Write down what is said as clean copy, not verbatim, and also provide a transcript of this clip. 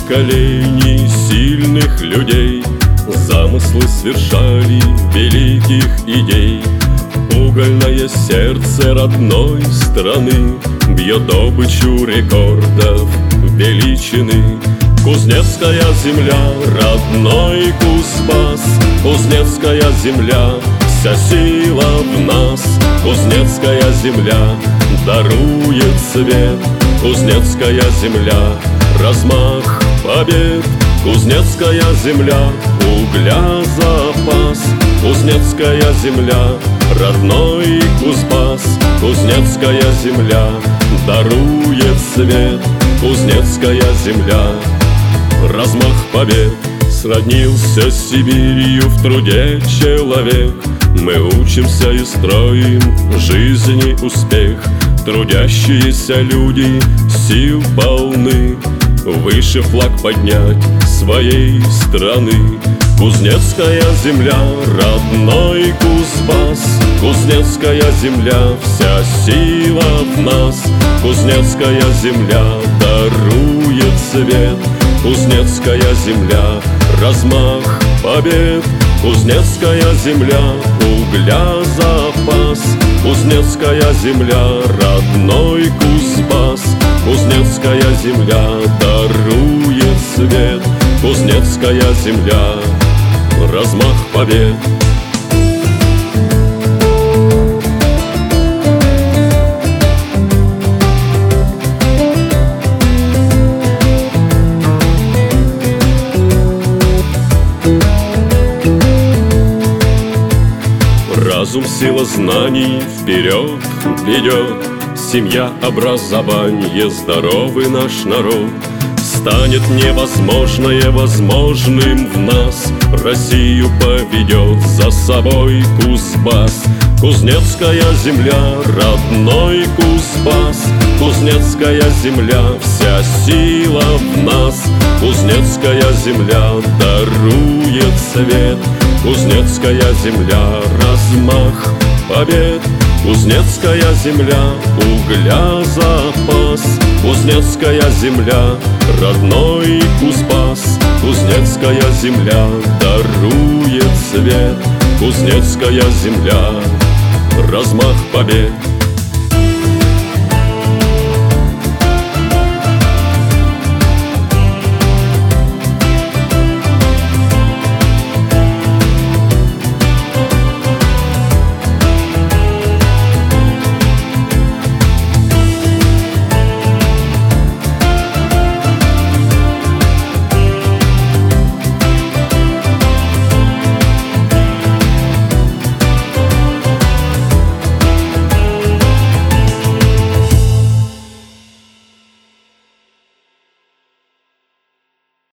поколений сильных людей замыслы свершали великих идей. Угольное сердце родной страны бьет добычу рекордов величины. Кузнецкая земля, родной Кузбасс, Кузнецкая земля, вся сила в нас. Кузнецкая земля дарует свет, Кузнецкая земля, размах побед. Кузнецкая земля, угля запас, Кузнецкая земля, родной Кузбасс. Кузнецкая земля дарует свет, Кузнецкая земля, размах побед. Сроднился с Сибирью в труде человек, мы учимся и строим жизни успех. Трудящиеся люди сил полны выше флаг поднять своей страны. Кузнецкая земля, родной Кузбасс, Кузнецкая земля, вся сила в нас. Кузнецкая земля дарует свет, Кузнецкая земля, размах побед. Кузнецкая земля, угля запас, Кузнецкая земля, родной Кузбасс. Кузнецкая земля дарует свет, Кузнецкая земля, размах побед. Разум, сила знаний вперед ведет, семья, образование, здоровый наш народ. Станет невозможное возможным в нас, Россию поведет за собой Кузбасс. Кузнецкая земля, родной Кузбасс, Кузнецкая земля, вся сила в нас. Кузнецкая земля дарует свет, Кузнецкая земля, размах побед. Кузнецкая земля, угля запас, Кузнецкая земля, родной Кузбасс. Кузнецкая земля дарует свет, Кузнецкая земля, размах побед.